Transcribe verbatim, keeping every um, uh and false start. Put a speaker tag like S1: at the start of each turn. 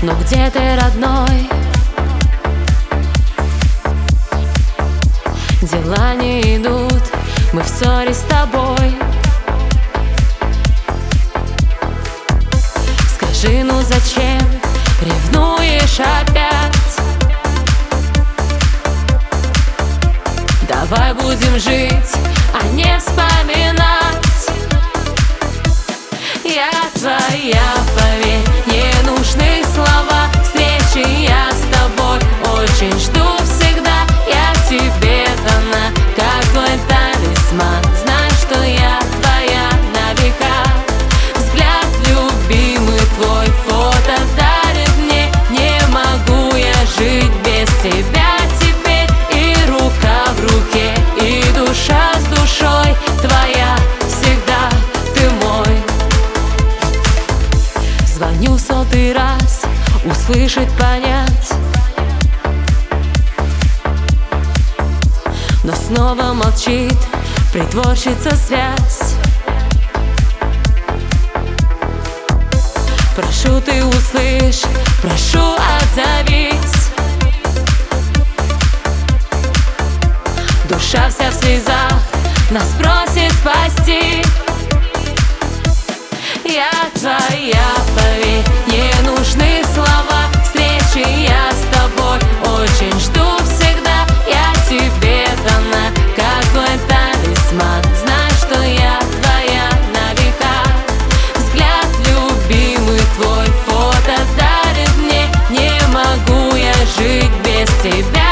S1: но где ты, родной? Дела не идут, мы в ссоре с тобой. Скажи, ну зачем ревнуешь опять? Давай будем жить, а не вспоминать. Я твоя, поверь, не нужны слова. Встречи я с тобой очень жду всегда. Я тебе дана, как твой талисман. Знай, что я твоя на века. Взгляд любимый твой, фото дарит мне. Не могу я жить без тебя теперь. И рука в руке, и душа с душой твоя всегда, ты мой. Звоню в сотый раз, услышать, понять, но снова молчит, притворщица связь. Прошу, ты услышь, прошу, отзовись. Душа вся в слезах, нас просит спасти. Я твоя, поверь, не нужны слова. Встречи я с тобой очень жду всегда. Я тебе дана, как твой талисман. Знай, что я твоя на века. Взгляд любимый твой, фото дарит мне. Не могу я жить без тебя.